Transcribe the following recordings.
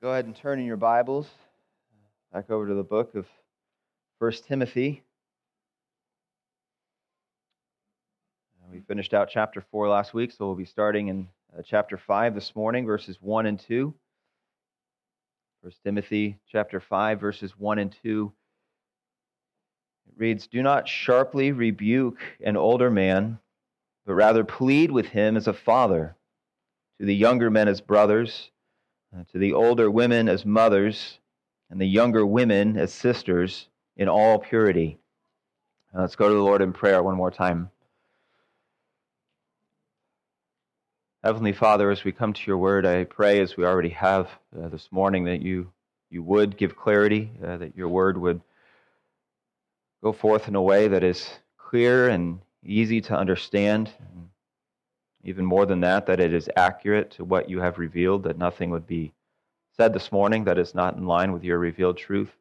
Go ahead and turn in your Bibles back over to the book of 1 Timothy. We finished out chapter 4 last week, so we'll be starting in chapter 5 this morning, verses 1 and 2. 1 Timothy chapter 5, verses 1 and 2. It reads, "Do not sharply rebuke an older man, but rather plead with him as a father, to the younger men as brothers, to the older women as mothers, and the younger women as sisters, in all purity." Let's go to the Lord in prayer one more time. Heavenly Father, as we come to your word, I pray, as we already have this morning, that you would give clarity, that your word would go forth in a way that is clear and easy to understand. And even more than that, that it is accurate to what you have revealed, that nothing would be said this morning that is not in line with your revealed truth.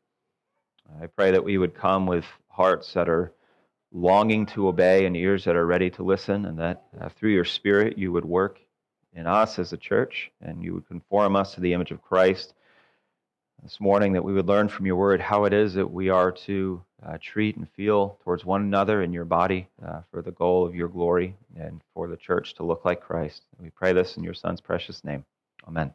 I pray that we would come with hearts that are longing to obey and ears that are ready to listen, and that through your Spirit you would work in us as a church, and you would conform us to the image of Christ. This morning, that we would learn from your word how it is that we are to treat and feel towards one another in your body for the goal of your glory and for the church to look like Christ. We pray this in your Son's precious name. Amen.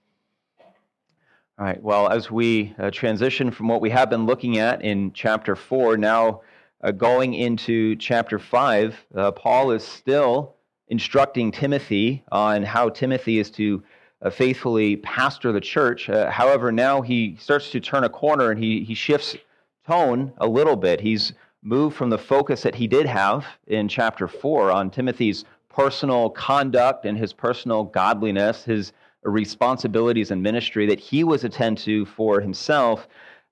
All right, well, as we transition from what we have been looking at in chapter 4, now going into chapter 5, Paul is still instructing Timothy on how Timothy is to faithfully pastor the church. However, now he starts to turn a corner and he shifts tone a little bit. He's moved from the focus that he did have in chapter 4 on Timothy's personal conduct and his personal godliness, his responsibilities and ministry that he was attend to for himself.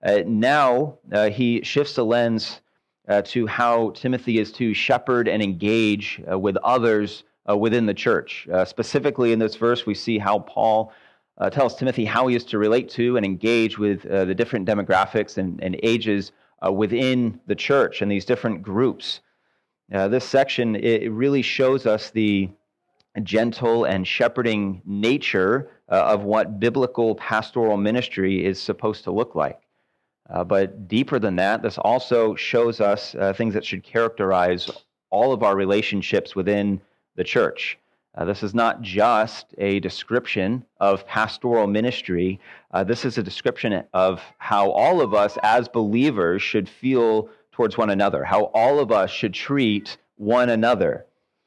Now he shifts the lens to how Timothy is to shepherd and engage with others within the church. Specifically in this verse, we see how Paul tells Timothy how he is to relate to and engage with the different demographics and ages within the church and these different groups. This section, it really shows us the gentle and shepherding nature of what biblical pastoral ministry is supposed to look like. But deeper than that, this also shows us things that should characterize all of our relationships within the church. This is not just a description of pastoral ministry. This is a description of how all of us as believers should feel towards one another, how all of us should treat one another.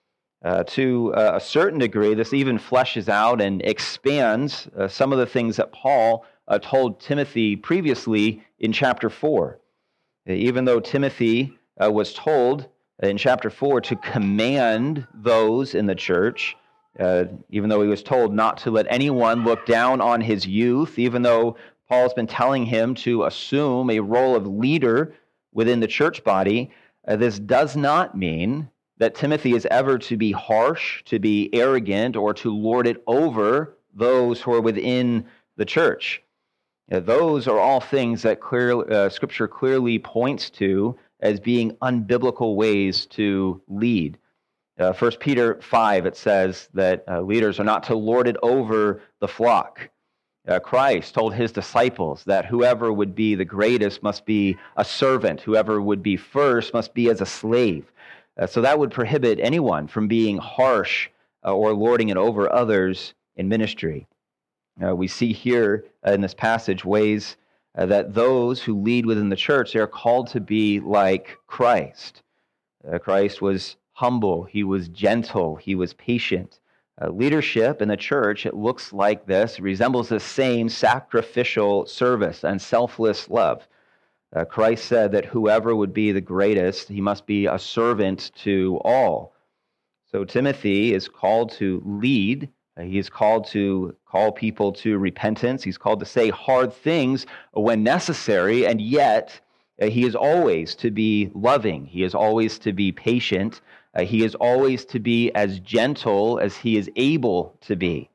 To a certain degree, this even fleshes out and expands some of the things that Paul told Timothy previously in chapter 4. Even though Timothy was told in chapter 4 to command those in the church, even though he was told not to let anyone look down on his youth, even though Paul's been telling him to assume a role of leader within the church body, this does not mean that Timothy is ever to be harsh, to be arrogant, or to lord it over those who are within the church. Those are all things that Scripture clearly points to as being unbiblical ways to lead. 1 Peter 5, it says that leaders are not to lord it over the flock. Christ told his disciples that whoever would be the greatest must be a servant. Whoever would be first must be as a slave. So that would prohibit anyone from being harsh or lording it over others in ministry. We see here in this passage ways that those who lead within the church, they are called to be like Christ. Christ was humble, he was gentle, he was patient. Leadership in the church, it looks like this, it resembles the same sacrificial service and selfless love. Christ said that whoever would be the greatest, he must be a servant to all. So Timothy is called to lead. He is called to call people to repentance. He's called to say hard things when necessary, and yet he is always to be loving. He is always to be patient. He is always to be as gentle as he is able to be.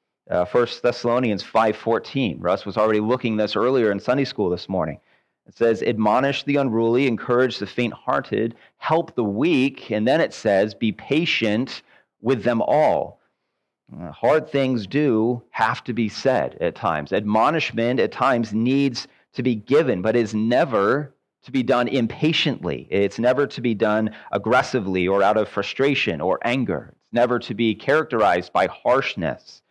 1 Thessalonians 5:14. Russ was already looking this earlier in Sunday school this morning. It says, admonish the unruly, encourage the faint-hearted, help the weak, and then it says, be patient with them all. Hard things do have to be said at times. Admonishment at times needs to be given, but is never to be done impatiently. It's never to be done aggressively or out of frustration or anger. It's never to be characterized by harshness.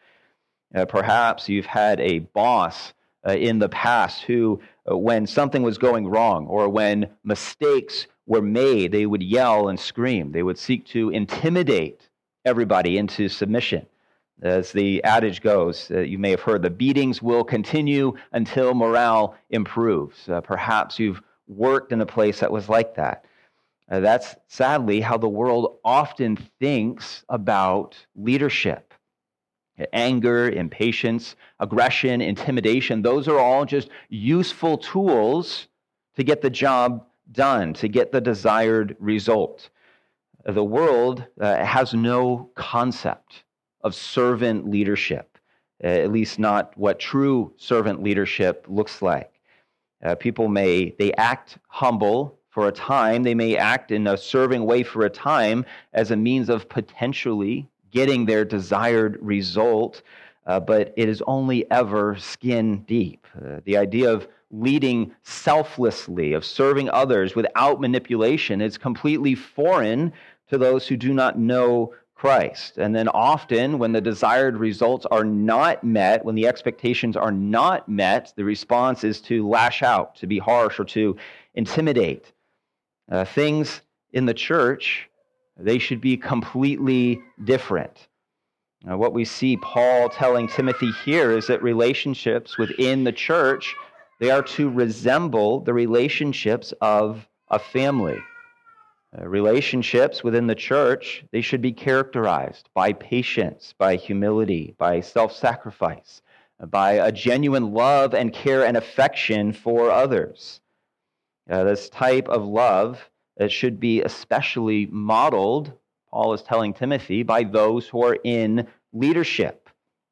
Perhaps you've had a boss in the past who, when something was going wrong or when mistakes were made, they would yell and scream. They would seek to intimidate everybody into submission. As the adage goes, you may have heard, the beatings will continue until morale improves. Perhaps you've worked in a place that was like that. That's sadly how the world often thinks about leadership. Anger, impatience, aggression, intimidation, those are all just useful tools to get the job done, to get the desired result. The world has no concept of servant leadership, at least not what true servant leadership looks like. People they act humble for a time, they may act in a serving way for a time as a means of potentially getting their desired result, but it is only ever skin deep. The idea of leading selflessly, of serving others without manipulation, is completely foreign to those who do not know Christ. And then often when the desired results are not met, when the expectations are not met, the response is to lash out, to be harsh, or to intimidate. Things in the church, they should be completely different. What we see Paul telling Timothy here is that relationships within the church, they are to resemble the relationships of a family. Relationships within the church, they should be characterized by patience, by humility, by self-sacrifice, by a genuine love and care and affection for others. This type of love should be especially modeled, Paul is telling Timothy, by those who are in leadership.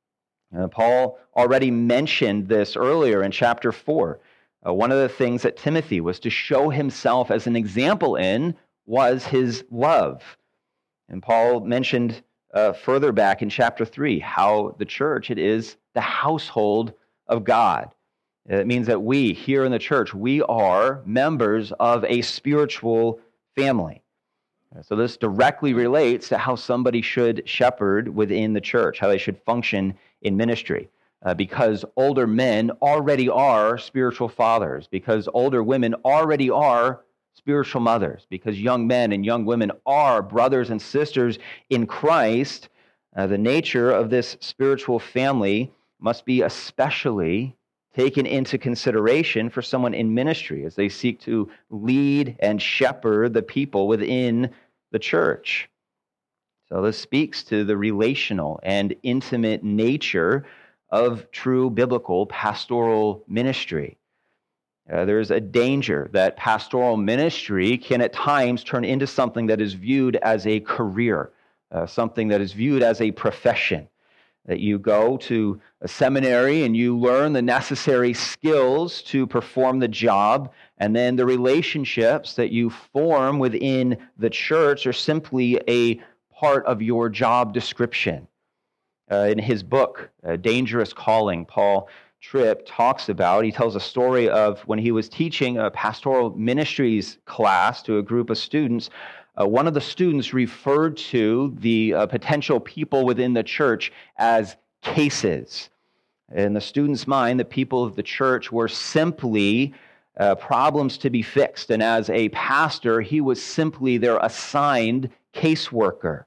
Paul already mentioned this earlier in chapter 4. One of the things that Timothy was to show himself as an example in was his love. And Paul mentioned further back in chapter 3 how the church, it is the household of God. It means that we, here in the church, we are members of a spiritual family. So this directly relates to how somebody should shepherd within the church, how they should function in ministry. Because older men already are spiritual fathers, because older women already are spiritual mothers, because young men and young women are brothers and sisters in Christ, the nature of this spiritual family must be especially taken into consideration for someone in ministry as they seek to lead and shepherd the people within the church. So this speaks to the relational and intimate nature of true biblical pastoral ministry. There's a danger that pastoral ministry can at times turn into something that is viewed as a career, something that is viewed as a profession. That you go to a seminary and you learn the necessary skills to perform the job, and then the relationships that you form within the church are simply a part of your job description. In his book, Dangerous Calling, Paul Tripp he tells a story of when he was teaching a pastoral ministries class to a group of students. One of the students referred to the potential people within the church as cases. In the student's mind, the people of the church were simply problems to be fixed. And as a pastor, he was simply their assigned caseworker.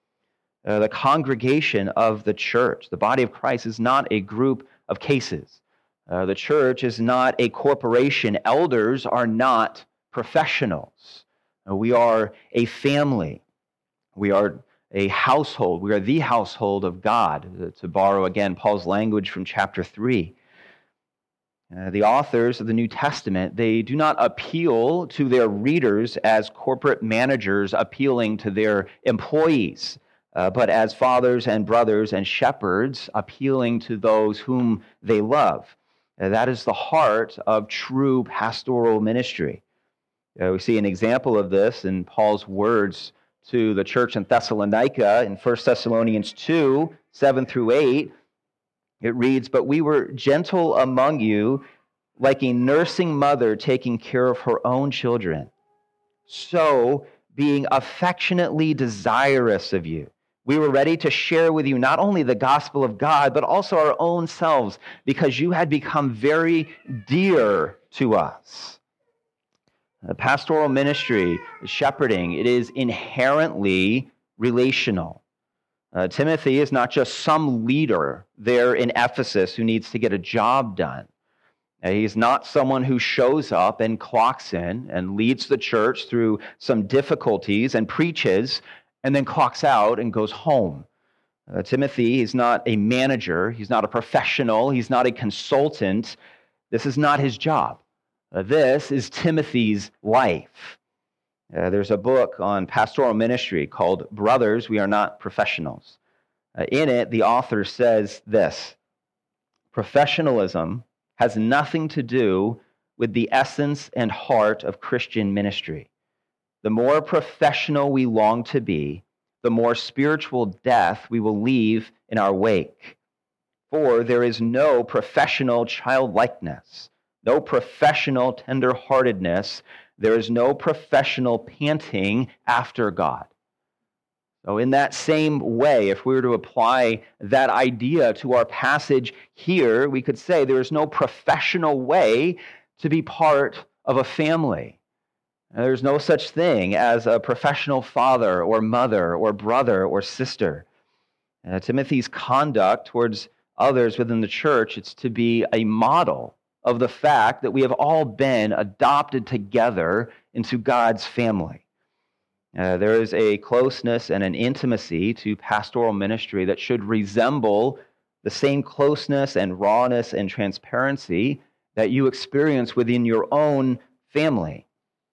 The congregation of the church, the body of Christ, is not a group of cases. The church is not a corporation. Elders are not professionals. We are a family. We are a household. We are the household of God, to borrow again Paul's language from chapter 3. The authors of the New Testament, they do not appeal to their readers as corporate managers appealing to their employees, but as fathers and brothers and shepherds appealing to those whom they love. That is the heart of true pastoral ministry. We see an example of this in Paul's words to the church in Thessalonica in 1 Thessalonians 2, 7 through 8, it reads, "But we were gentle among you, like a nursing mother taking care of her own children. So, being affectionately desirous of you, we were ready to share with you not only the gospel of God, but also our own selves, because you had become very dear to us." Pastoral ministry, shepherding, it is inherently relational. Timothy is not just some leader there in Ephesus who needs to get a job done. He's not someone who shows up and clocks in and leads the church through some difficulties and preaches and then clocks out and goes home. Timothy is not a manager. He's not a professional. He's not a consultant. This is not his job. This is Timothy's life. There's a book on pastoral ministry called Brothers, We Are Not Professionals. In it, the author says this: "Professionalism has nothing to do with the essence and heart of Christian ministry. The more professional we long to be, the more spiritual death we will leave in our wake. For there is no professional childlikeness, no professional tenderheartedness, there is no professional panting after God." So in that same way, if we were to apply that idea to our passage here, we could say there is no professional way to be part of a family. There's no such thing as a professional father or mother or brother or sister. Timothy's conduct towards others within the church, it's to be a model of the fact that we have all been adopted together into God's family. There is a closeness and an intimacy to pastoral ministry that should resemble the same closeness and rawness and transparency that you experience within your own family.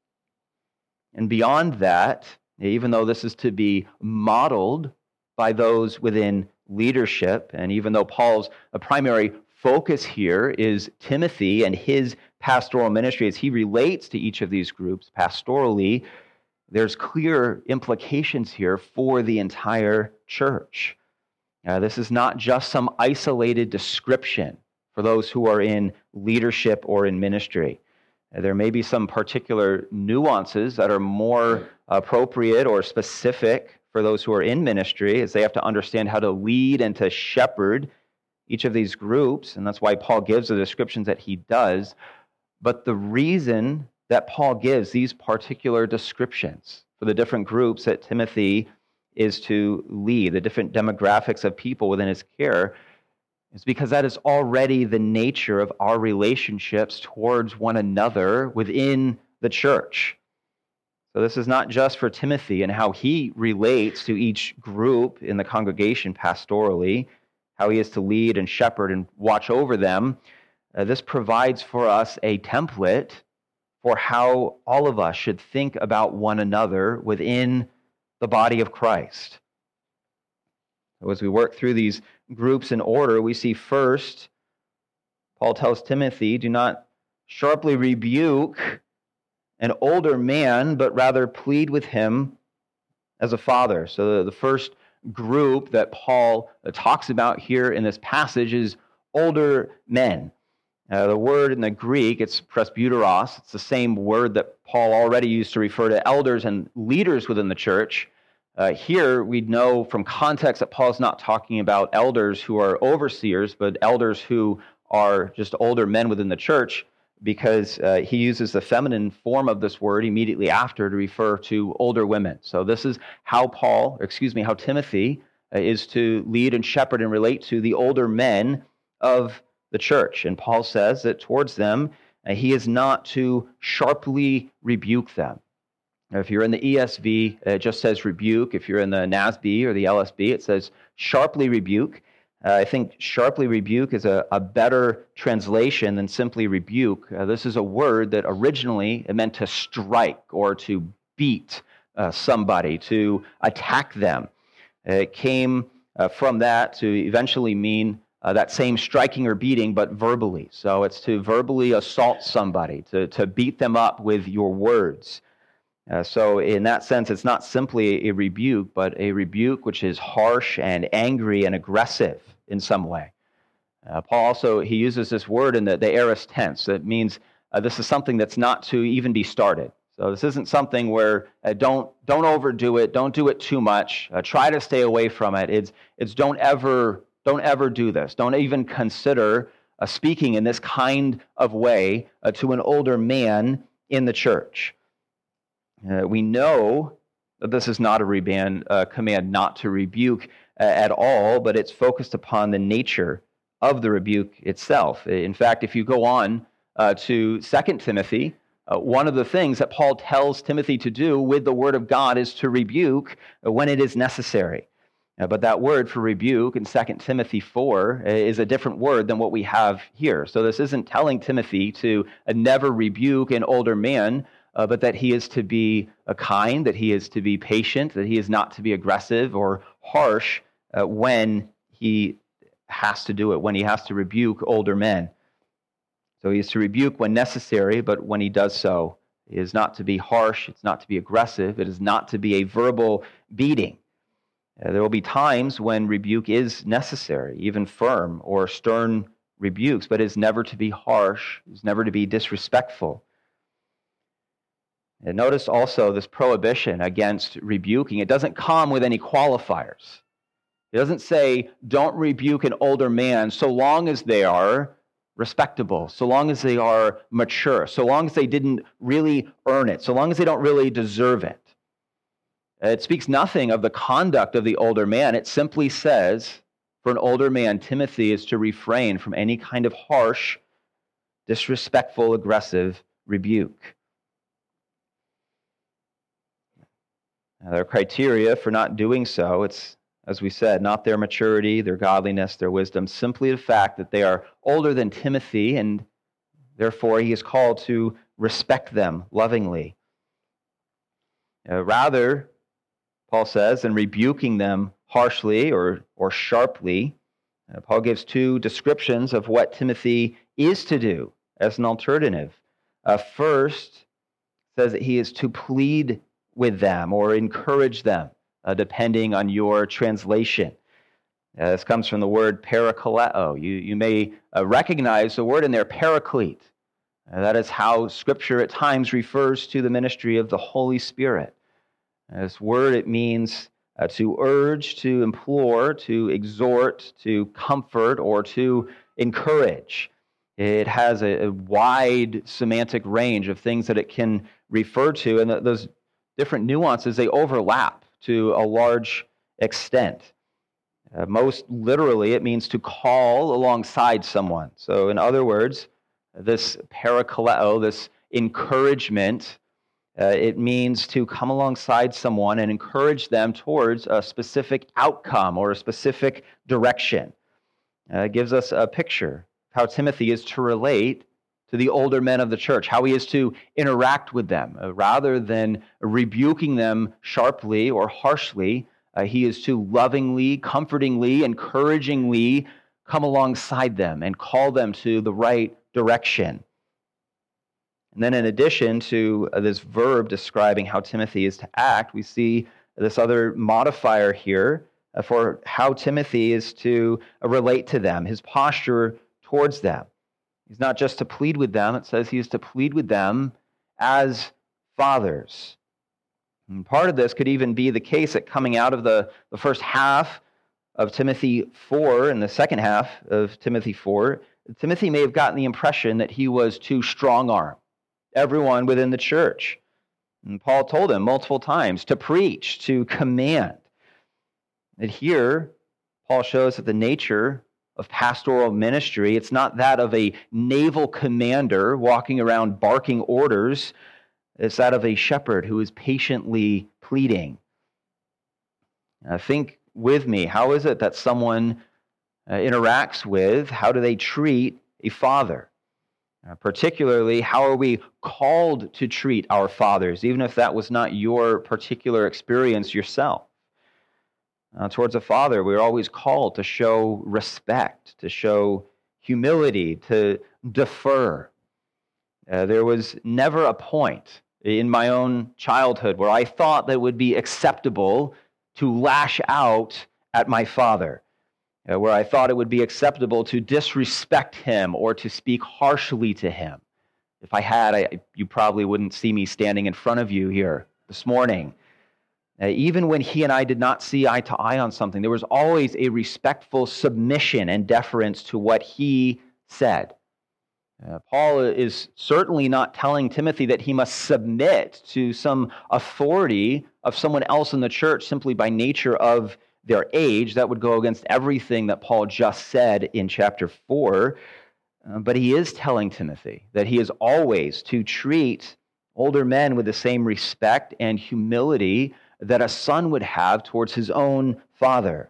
And beyond that, even though this is to be modeled by those within leadership, and even though Paul's primary focus here is Timothy and his pastoral ministry as he relates to each of these groups pastorally, there's clear implications here for the entire church. This is not just some isolated description for those who are in leadership or in ministry. There may be some particular nuances that are more appropriate or specific for those who are in ministry, as they have to understand how to lead and to shepherd each of these groups, and that's why Paul gives the descriptions that he does. But the reason that Paul gives these particular descriptions for the different groups that Timothy is to lead, the different demographics of people within his care, is because that is already the nature of our relationships towards one another within the church. So this is not just for Timothy and how he relates to each group in the congregation pastorally, how he is to lead and shepherd and watch over them. This provides for us a template for how all of us should think about one another within the body of Christ. So as we work through these groups in order, we see first, Paul tells Timothy, do not sharply rebuke an older man, but rather plead with him as a father. So the first group that Paul talks about here in this passage is older men. The word in the Greek, it's presbyteros. It's the same word that Paul already used to refer to elders and leaders within the church. Here, we know from context that Paul's not talking about elders who are overseers, but elders who are just older men within the church, because he uses the feminine form of this word immediately after to refer to older women. So this is how how Timothy is to lead and shepherd and relate to the older men of the church. And Paul says that towards them, he is not to sharply rebuke them. If you're in the ESV, it just says rebuke. If you're in the NASB or the LSB, it says sharply rebuke. I think sharply rebuke is a better translation than simply rebuke. This is a word that originally it meant to strike or to beat somebody, to attack them. It came from that to eventually mean that same striking or beating, but verbally. So it's to verbally assault somebody, to beat them up with your words. So in that sense, it's not simply a rebuke, but a rebuke which is harsh and angry and aggressive in some way. Paul also, he uses this word in the aorist tense. That means this is something that's not to even be started. So this isn't something where don't overdo it, don't do it too much, try to stay away from it. It's don't ever do this. Don't even consider speaking in this kind of way to an older man in the church. We know that this is not a command not to rebuke at all, but it's focused upon the nature of the rebuke itself. In fact, if you go on to 2 Timothy, one of the things that Paul tells Timothy to do with the word of God is to rebuke when it is necessary. But that word for rebuke in 2 Timothy 4 is a different word than what we have here. So this isn't telling Timothy to never rebuke an older man, but that he is to be kind, that he is to be patient, that he is not to be aggressive or harsh when he has to do it, when he has to rebuke older men. So he is to rebuke when necessary, but when he does so, it is not to be harsh, it's not to be aggressive, it is not to be a verbal beating. There will be times when rebuke is necessary, even firm or stern rebukes, but it is never to be harsh, it is never to be disrespectful. And notice also this prohibition against rebuking. It doesn't come with any qualifiers. It doesn't say, don't rebuke an older man so long as they are respectable, so long as they are mature, so long as they didn't really earn it, so long as they don't really deserve it. It speaks nothing of the conduct of the older man. It simply says, for an older man, Timothy is to refrain from any kind of harsh, disrespectful, aggressive rebuke. Now, there are criteria for not doing so. It's, as we said, not their maturity, their godliness, their wisdom, simply the fact that they are older than Timothy, and therefore he is called to respect them lovingly. Rather, Paul says, than rebuking them harshly or sharply, Paul gives two descriptions of what Timothy is to do as an alternative. First, says that he is to plead with them or encourage them, depending on your translation. This comes from the word parakaleo. You may recognize the word in there, paraclete. That is how Scripture at times refers to the ministry of the Holy Spirit. This word, it means to urge, to implore, to exhort, to comfort, or to encourage. It has a wide semantic range of things that it can refer to, and those different nuances, they overlap to a large extent. Most literally, it means to call alongside someone. So in other words, this parakaleo, this encouragement, it means to come alongside someone and encourage them towards a specific outcome or a specific direction. It gives us a picture of how Timothy is to relate to the older men of the church, how he is to interact with them. Rather than rebuking them sharply or harshly, he is to lovingly, comfortingly, encouragingly come alongside them and call them to the right direction. And then in addition to this verb describing how Timothy is to act, we see this other modifier here for how Timothy is to relate to them, his posture towards them. He's not just to plead with them, it says he is to plead with them as fathers. And part of this could even be the case that coming out of the first half of Timothy 4 and the second half of Timothy 4, Timothy may have gotten the impression that he was to strong-arm everyone within the church. And Paul told him multiple times to preach, to command. And here, Paul shows that the nature of pastoral ministry, it's not that of a naval commander walking around barking orders. It's that of a shepherd who is patiently pleading. Now, think with me, how is it that someone interacts with, how do they treat a father? Particularly, how are we called to treat our fathers, even if that was not your particular experience yourself? Towards a father, we're always called to show respect, to show humility, to defer. There was never a point in my own childhood where I thought that it would be acceptable to lash out at my father, where I thought it would be acceptable to disrespect him or to speak harshly to him. If I had, you probably wouldn't see me standing in front of you here this morning. Even when he and I did not see eye to eye on something, there was always a respectful submission and deference to what he said. Paul is certainly not telling Timothy that he must submit to some authority of someone else in the church simply by nature of their age. That would go against everything that Paul just said in chapter 4. But he is telling Timothy that he is always to treat older men with the same respect and humility that a son would have towards his own father.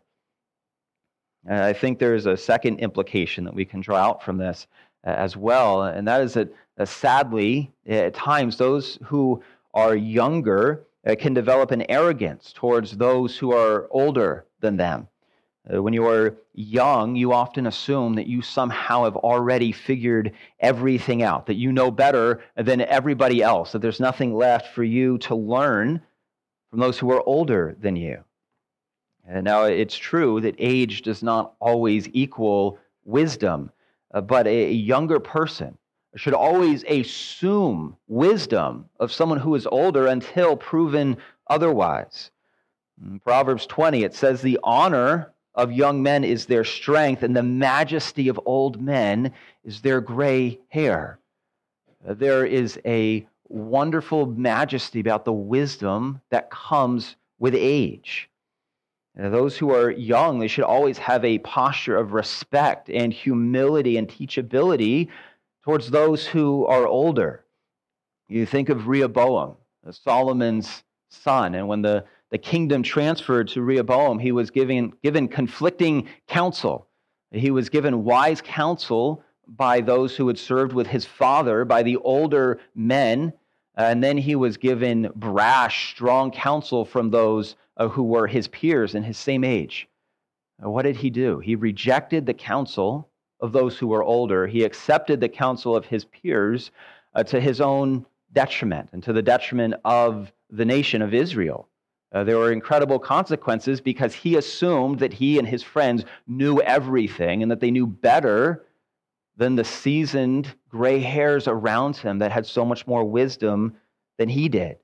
I think there is a second implication that we can draw out from this as well, and that is that sadly, at times, those who are younger can develop an arrogance towards those who are older than them. When you are young, you often assume that you somehow have already figured everything out, that you know better than everybody else, that there's nothing left for you to learn from those who are older than you. And now, it's true that age does not always equal wisdom, but a younger person should always assume wisdom of someone who is older until proven otherwise. In Proverbs 20, it says, "The honor of young men is their strength, and the majesty of old men is their gray hair." There is a wonderful majesty about the wisdom that comes with age. Those who are young, they should always have a posture of respect and humility and teachability towards those who are older. You think of Rehoboam, Solomon's son, and when the kingdom transferred to Rehoboam, he was given conflicting counsel. He was given wise counsel by those who had served with his father, by the older men, and then he was given brash, strong counsel from those who were his peers in his same age. What did he do? He rejected the counsel of those who were older. He accepted the counsel of his peers to his own detriment and to the detriment of the nation of Israel. There were incredible consequences because he assumed that he and his friends knew everything and that they knew better than the seasoned gray hairs around him that had so much more wisdom than he did.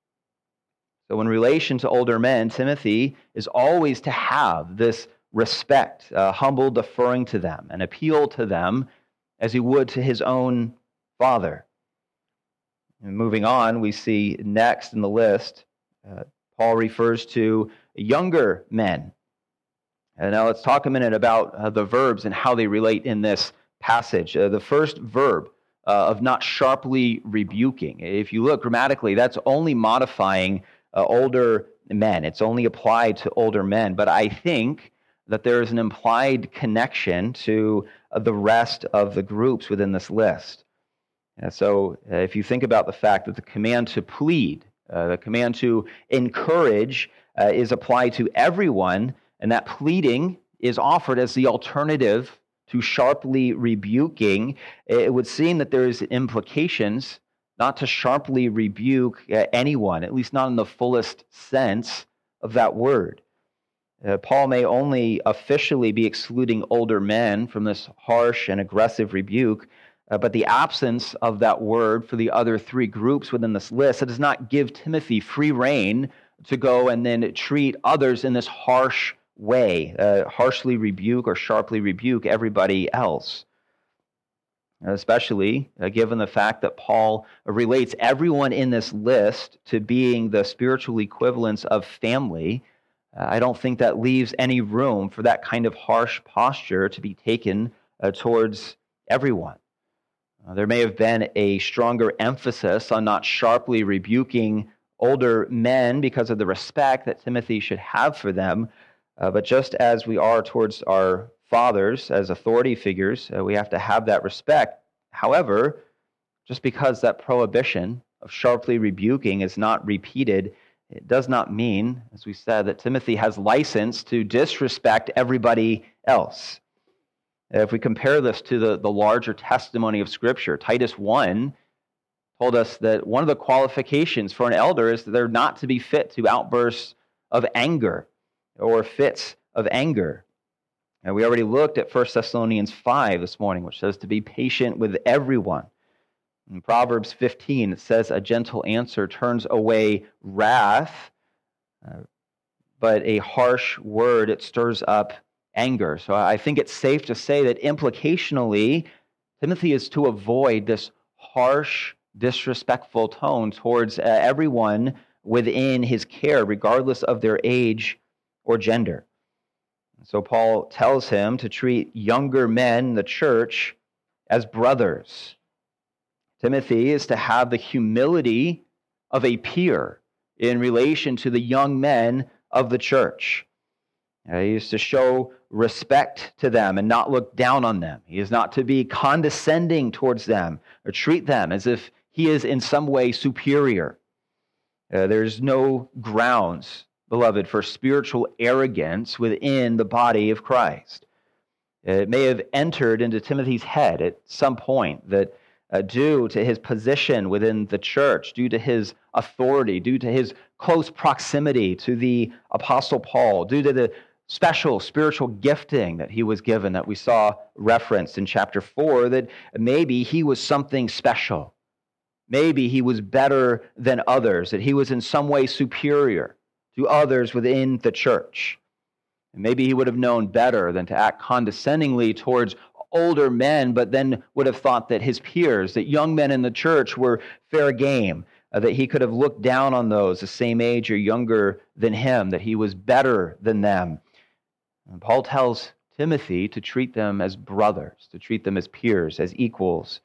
So in relation to older men, Timothy is always to have this respect, humble deferring to them, and appeal to them as he would to his own father. And moving on, we see next in the list, Paul refers to younger men. And now let's talk a minute about the verbs and how they relate in this passage. The first verb of not sharply rebuking. If you look grammatically, that's only modifying older men. It's only applied to older men. But I think that there is an implied connection to the rest of the groups within this list. So if you think about the fact that the command to plead, the command to encourage is applied to everyone, and that pleading is offered as the alternative to sharply rebuking, it would seem that there is implications not to sharply rebuke anyone, at least not in the fullest sense of that word. Paul may only officially be excluding older men from this harsh and aggressive rebuke, but the absence of that word for the other three groups within this list, it does not give Timothy free rein to go and then treat others in this harsh way, harshly rebuke or sharply rebuke everybody else. Especially given the fact that Paul relates everyone in this list to being the spiritual equivalents of family, I don't think that leaves any room for that kind of harsh posture to be taken towards everyone. There may have been a stronger emphasis on not sharply rebuking older men because of the respect that Timothy should have for them, but just as we are towards our fathers as authority figures, we have to have that respect. However, just because that prohibition of sharply rebuking is not repeated, it does not mean, as we said, that Timothy has license to disrespect everybody else. If we compare this to the larger testimony of Scripture, Titus 1 told us that one of the qualifications for an elder is that they're not to be fit to outbursts of anger or fits of anger. And we already looked at 1 Thessalonians 5 this morning, which says to be patient with everyone. In Proverbs 15, it says a gentle answer turns away wrath, but a harsh word, it stirs up anger. So I think it's safe to say that implicationally, Timothy is to avoid this harsh, disrespectful tone towards everyone within his care, regardless of their age or gender. So Paul tells him to treat younger men in the church as brothers. Timothy is to have the humility of a peer in relation to the young men of the church. He is to show respect to them and not look down on them. He is not to be condescending towards them or treat them as if he is in some way superior. There's no grounds, beloved, for spiritual arrogance within the body of Christ. It may have entered into Timothy's head at some point that due to his position within the church, due to his authority, due to his close proximity to the Apostle Paul, due to the special spiritual gifting that he was given that we saw referenced in chapter 4, that maybe he was something special. Maybe he was better than others, that he was in some way superior to others within the church. And maybe he would have known better than to act condescendingly towards older men, but then would have thought that his peers, that young men in the church were fair game, that he could have looked down on those the same age or younger than him, that he was better than them. And Paul tells Timothy to treat them as brothers, to treat them as peers, as equals.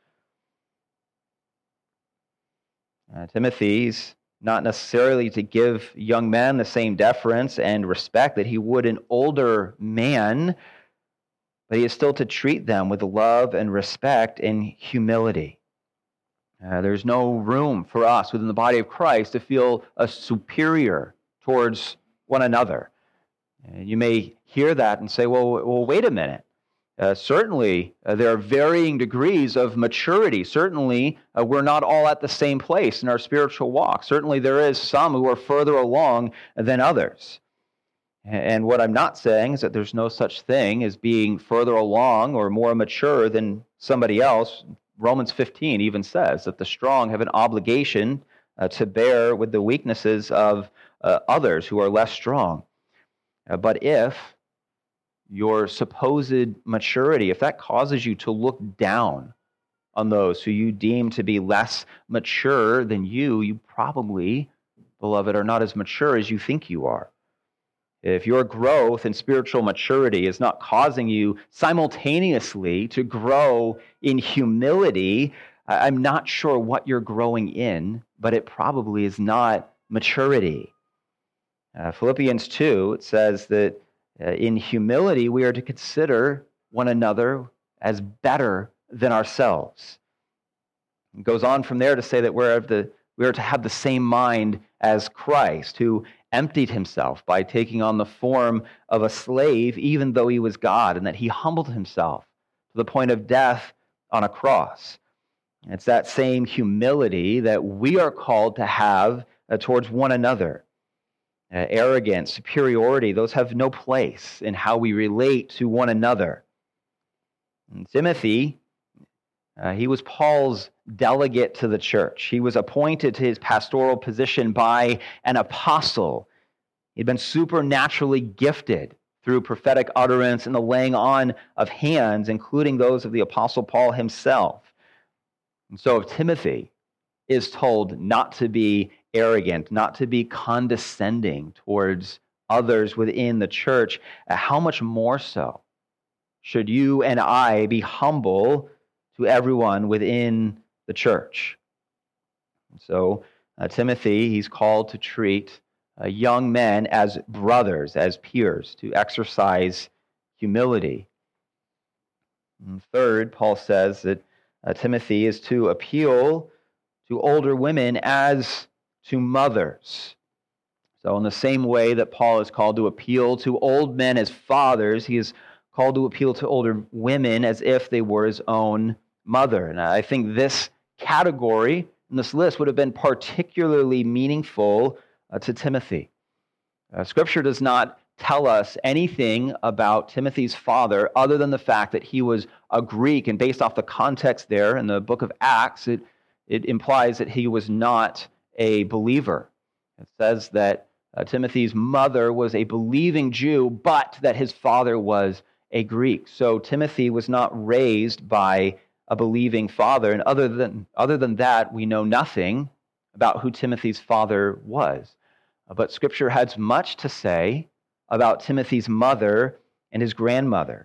Timothy's not necessarily to give young men the same deference and respect that he would an older man, but he is still to treat them with love and respect and humility. There's no room for us within the body of Christ to feel superior towards one another. You may hear that and say, well, wait a minute. Certainly, there are varying degrees of maturity. Certainly, we're not all at the same place in our spiritual walk. Certainly, there is some who are further along than others. And what I'm not saying is that there's no such thing as being further along or more mature than somebody else. Romans 15 even says that the strong have an obligation to bear with the weaknesses of others who are less strong. But if your supposed maturity, if that causes you to look down on those who you deem to be less mature than you probably, beloved, are not as mature as you think you are. If your growth in spiritual maturity is not causing you simultaneously to grow in humility, I'm not sure what you're growing in, but it probably is not maturity. Philippians 2, it says that in humility, we are to consider one another as better than ourselves. It goes on from there to say that we are to have the same mind as Christ, who emptied himself by taking on the form of a slave, even though he was God, and that he humbled himself to the point of death on a cross. It's that same humility that we are called to have towards one another. Arrogance, superiority, those have no place in how we relate to one another. And Timothy, he was Paul's delegate to the church. He was appointed to his pastoral position by an apostle. He'd been supernaturally gifted through prophetic utterance and the laying on of hands, including those of the apostle Paul himself. And so if Timothy is told not to be arrogant, not to be condescending towards others within the church, how much more so should you and I be humble to everyone within the church? So Timothy, he's called to treat young men as brothers, as peers, to exercise humility. And third, Paul says that Timothy is to appeal to older women as to mothers. So in the same way that Paul is called to appeal to old men as fathers, he is called to appeal to older women as if they were his own mother. And I think this category in this list would have been particularly meaningful to Timothy. Scripture does not tell us anything about Timothy's father other than the fact that he was a Greek, and based off the context there in the book of Acts, it implies that he was not a believer. It says that Timothy's mother was a believing Jew, but that his father was a Greek. So Timothy was not raised by a believing father, and other than that, we know nothing about who Timothy's father was. But Scripture has much to say about Timothy's mother and his grandmother.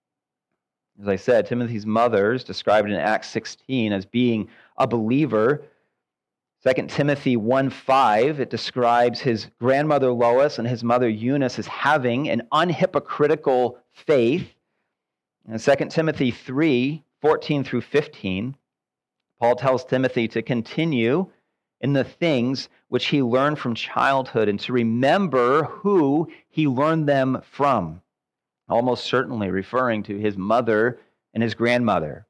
As I said, Timothy's mother is described in Acts 16 as being a believer. 2 Timothy 1:5, it describes his grandmother Lois and his mother Eunice as having an unhypocritical faith. And 2 Timothy 3:14 through 15, Paul tells Timothy to continue in the things which he learned from childhood and to remember who he learned them from, almost certainly referring to his mother and his grandmother.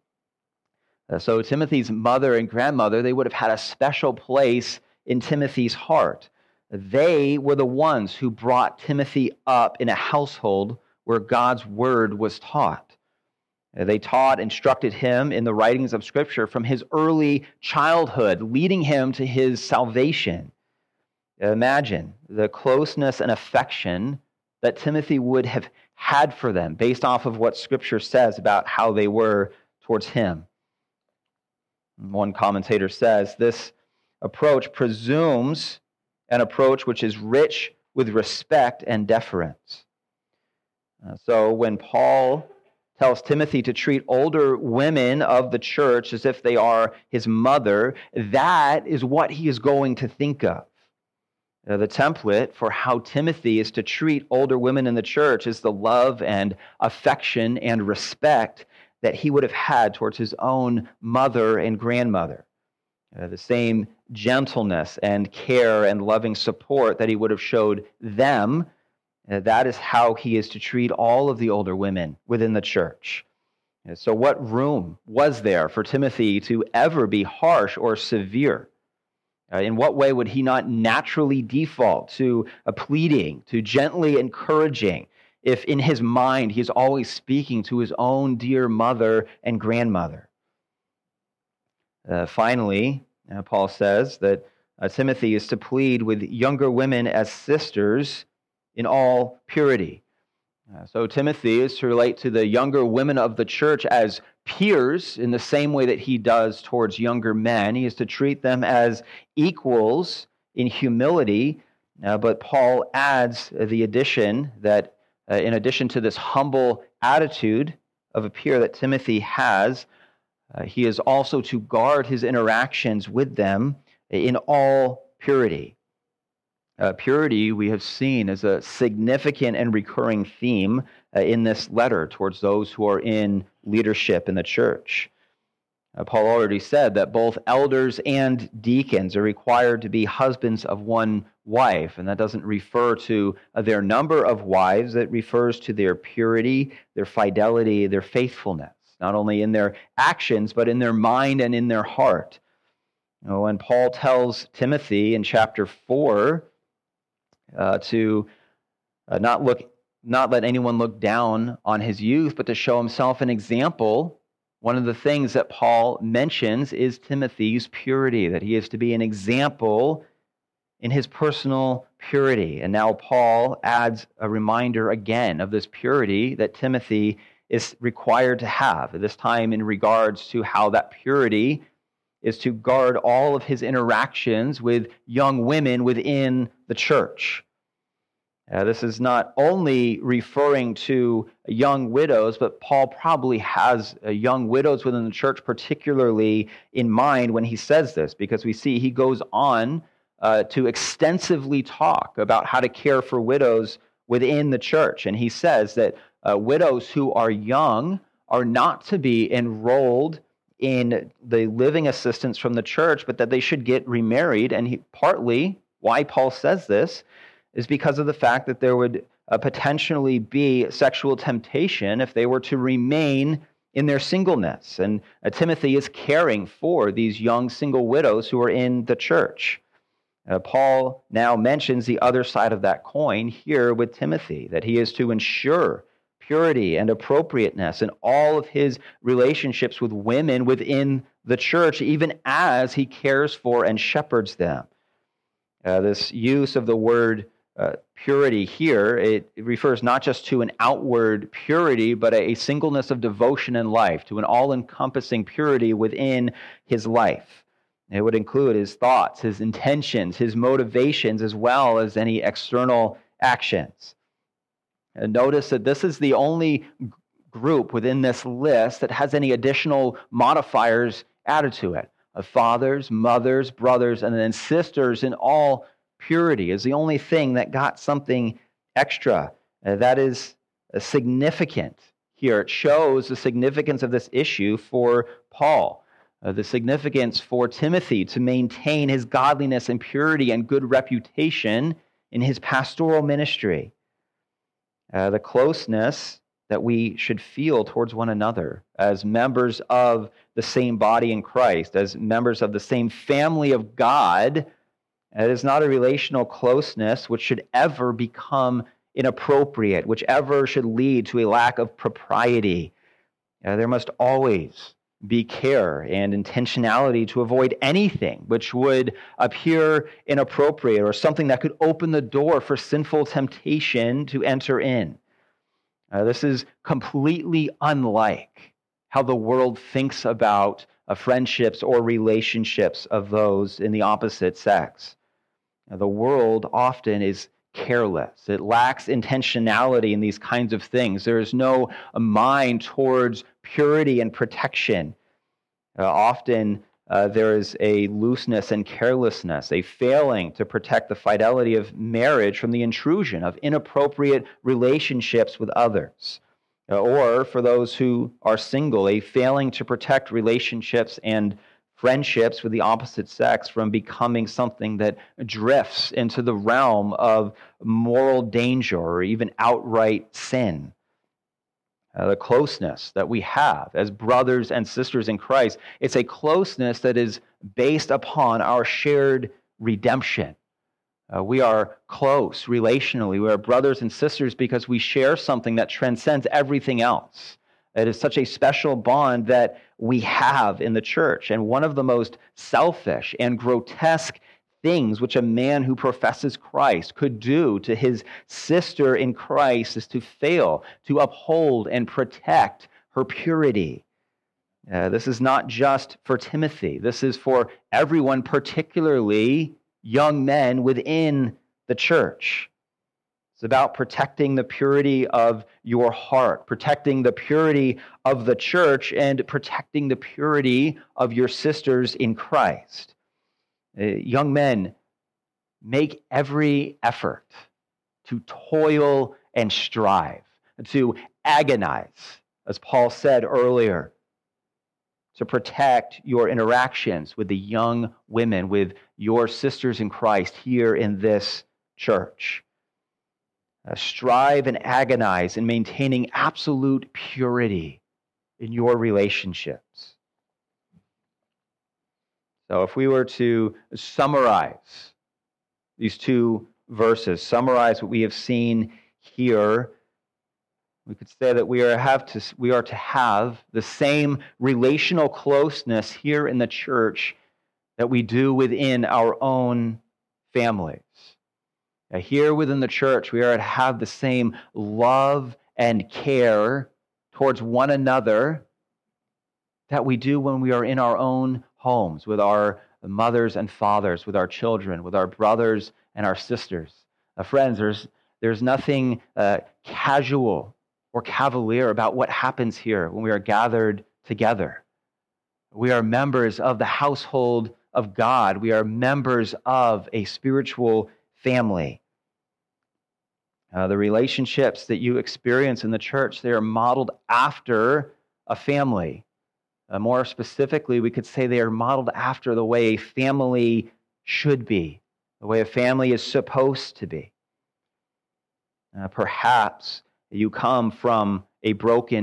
So Timothy's mother and grandmother, they would have had a special place in Timothy's heart. They were the ones who brought Timothy up in a household where God's word was taught. They taught, instructed him in the writings of Scripture from his early childhood, leading him to his salvation. Imagine the closeness and affection that Timothy would have had for them based off of what Scripture says about how they were towards him. One commentator says, this approach presumes an approach which is rich with respect and deference. So when Paul tells Timothy to treat older women of the church as if they are his mother, that is what he is going to think of. The template for how Timothy is to treat older women in the church is the love and affection and respect that he would have had towards his own mother and grandmother. The same gentleness and care and loving support that he would have showed them, that is how he is to treat all of the older women within the church. So what room was there for Timothy to ever be harsh or severe? In what way would he not naturally default to a pleading, to gently encouraging, if in his mind he is always speaking to his own dear mother and grandmother? Finally, Paul says that Timothy is to plead with younger women as sisters in all purity. So Timothy is to relate to the younger women of the church as peers in the same way that he does towards younger men. He is to treat them as equals in humility, but Paul adds the addition that in addition to this humble attitude of a peer that Timothy has, he is also to guard his interactions with them in all purity. Purity, we have seen, is a significant and recurring theme in this letter towards those who are in leadership in the church. Paul already said that both elders and deacons are required to be husbands of one wife, and that doesn't refer to their number of wives. It refers to their purity, their fidelity, their faithfulness, not only in their actions, but in their mind and in their heart. When Paul tells Timothy in chapter 4 to not let anyone look down on his youth, but to show himself an example, one of the things that Paul mentions is Timothy's purity, that he is to be an example in his personal purity. And now Paul adds a reminder again of this purity that Timothy is required to have, this time in regards to how that purity is to guard all of his interactions with young women within the church. This is not only referring to young widows, but Paul probably has young widows within the church particularly in mind when he says this, because we see he goes on to extensively talk about how to care for widows within the church. And he says that widows who are young are not to be enrolled in the living assistance from the church, but that they should get remarried. And partly why Paul says this is because of the fact that there would potentially be sexual temptation if they were to remain in their singleness. And Timothy is caring for these young single widows who are in the church. Paul now mentions the other side of that coin here with Timothy, that he is to ensure purity and appropriateness in all of his relationships with women within the church, even as he cares for and shepherds them. This use of the word purity here, it refers not just to an outward purity, but a singleness of devotion in life, to an all-encompassing purity within his life. It would include his thoughts, his intentions, his motivations, as well as any external actions. And notice that this is the only group within this list that has any additional modifiers added to it. Of fathers, mothers, brothers, and then sisters in all purity is the only thing that got something extra. That is significant here. It shows the significance of this issue for Paul. The significance for Timothy to maintain his godliness and purity and good reputation in his pastoral ministry. The closeness that we should feel towards one another as members of the same body in Christ, as members of the same family of God. It is not a relational closeness which should ever become inappropriate, which ever should lead to a lack of propriety. There must always be care and intentionality to avoid anything which would appear inappropriate or something that could open the door for sinful temptation to enter in. This is completely unlike how the world thinks about friendships or relationships of those in the opposite sex. The world often is careless. It lacks intentionality in these kinds of things. There is no mind towards purity and protection. Often there is a looseness and carelessness, a failing to protect the fidelity of marriage from the intrusion of inappropriate relationships with others. Or for those who are single, a failing to protect relationships and friendships with the opposite sex from becoming something that drifts into the realm of moral danger or even outright sin. The closeness that we have as brothers and sisters in Christ, it's a closeness that is based upon our shared redemption. We are close relationally. We are brothers and sisters because we share something that transcends everything else. It is such a special bond that we have in the church. And one of the most selfish and grotesque things which a man who professes Christ could do to his sister in Christ is to fail to uphold and protect her purity. This is not just for Timothy. This is for everyone, particularly young men within the church. It's about protecting the purity of your heart, protecting the purity of the church, and protecting the purity of your sisters in Christ. Young men, make every effort to toil and strive, to agonize, as Paul said earlier, to protect your interactions with the young women, with your sisters in Christ here in this church. Strive and agonize in maintaining absolute purity in your relationships. So if we were to summarize these two verses, summarize what we have seen here, we could say that we are to have the same relational closeness here in the church that we do within our own families. Here within the church, we are to have the same love and care towards one another that we do when we are in our own homes, with our mothers and fathers, with our children, with our brothers and our sisters. Friends, there's nothing casual or cavalier about what happens here when we are gathered together. We are members of the household of God. We are members of a spiritual family. The relationships that you experience in the church, they are modeled after a family. More specifically, we could say they are modeled after the way a family should be, the way a family is supposed to be. Perhaps you come from a broken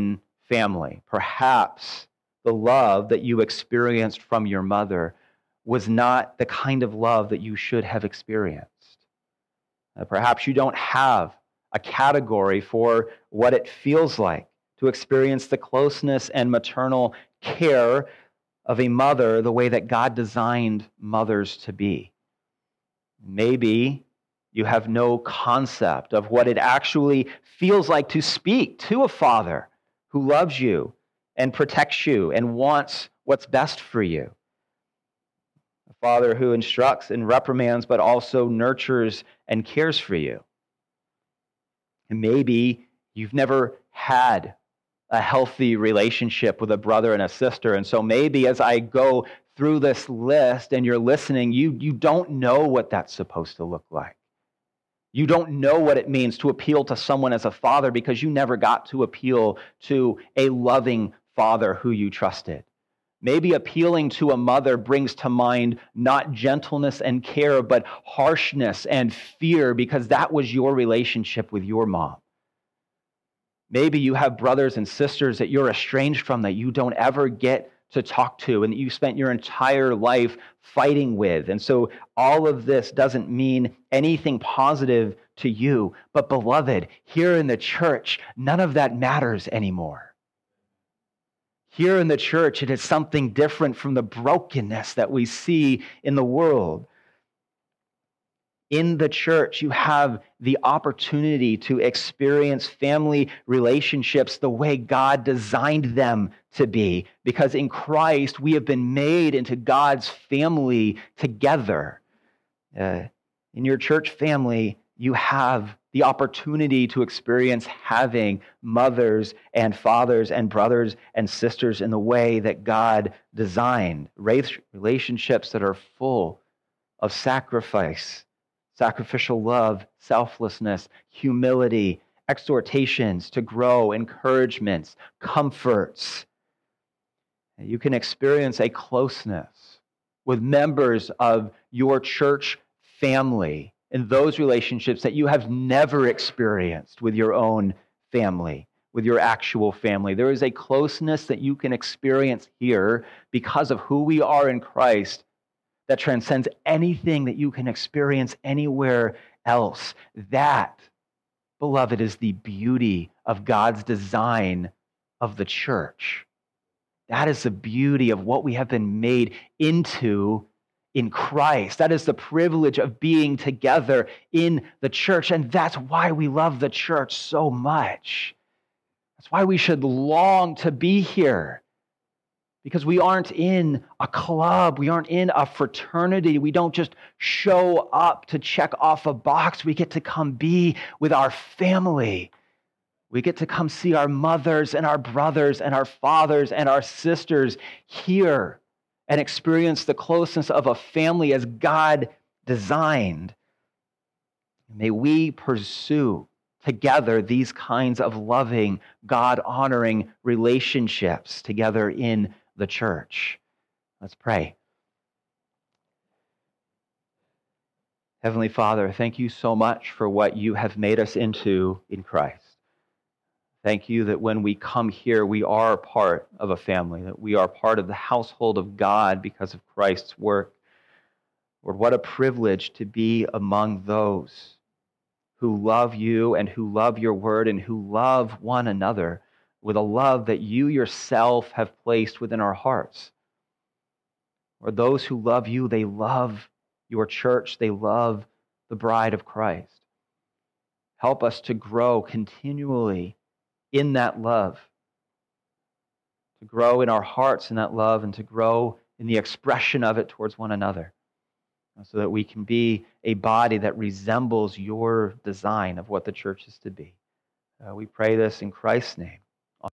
family. Perhaps the love that you experienced from your mother was not the kind of love that you should have experienced. Perhaps you don't have a category for what it feels like to experience the closeness and maternal care of a mother the way that God designed mothers to be. Maybe you have no concept of what it actually feels like to speak to a father who loves you and protects you and wants what's best for you. A father who instructs and reprimands, but also nurtures and cares for you. And maybe you've never had a healthy relationship with a brother and a sister. And so maybe as I go through this list and you're listening, you don't know what that's supposed to look like. You don't know what it means to appeal to someone as a father because you never got to appeal to a loving father who you trusted. Maybe appealing to a mother brings to mind not gentleness and care, but harshness and fear because that was your relationship with your mom. Maybe you have brothers and sisters that you're estranged from that you don't ever get to talk to and that you spent your entire life fighting with. And so all of this doesn't mean anything positive to you. But beloved, here in the church, none of that matters anymore. Here in the church, it is something different from the brokenness that we see in the world. In the church, you have the opportunity to experience family relationships the way God designed them to be, because in Christ, we have been made into God's family together. In your church family, you have the opportunity to experience having mothers and fathers and brothers and sisters in the way that God designed. Relationships that are full of sacrifice, sacrificial love, selflessness, humility, exhortations to grow, encouragements, comforts. You can experience a closeness with members of your church family in those relationships that you have never experienced with your own family, with your actual family. There is a closeness that you can experience here because of who we are in Christ that transcends anything that you can experience anywhere else. That, beloved, is the beauty of God's design of the church. That is the beauty of what we have been made into in Christ. That is the privilege of being together in the church. And that's why we love the church so much. That's why we should long to be here. Because we aren't in a club. We aren't in a fraternity. We don't just show up to check off a box. We get to come be with our family. We get to come see our mothers and our brothers and our fathers and our sisters here and experience the closeness of a family as God designed. May we pursue together these kinds of loving, God-honoring relationships together in the church. Let's pray. Heavenly Father, thank you so much for what you have made us into in Christ. Thank you that when we come here, we are part of a family, that we are part of the household of God because of Christ's work. Lord, what a privilege to be among those who love you and who love your word and who love one another with a love that you yourself have placed within our hearts. Or those who love you, they love your church, they love the bride of Christ. Help us to grow continually in that love, to grow in our hearts in that love, and to grow in the expression of it towards one another, so that we can be a body that resembles your design of what the church is to be. We pray this in Christ's name.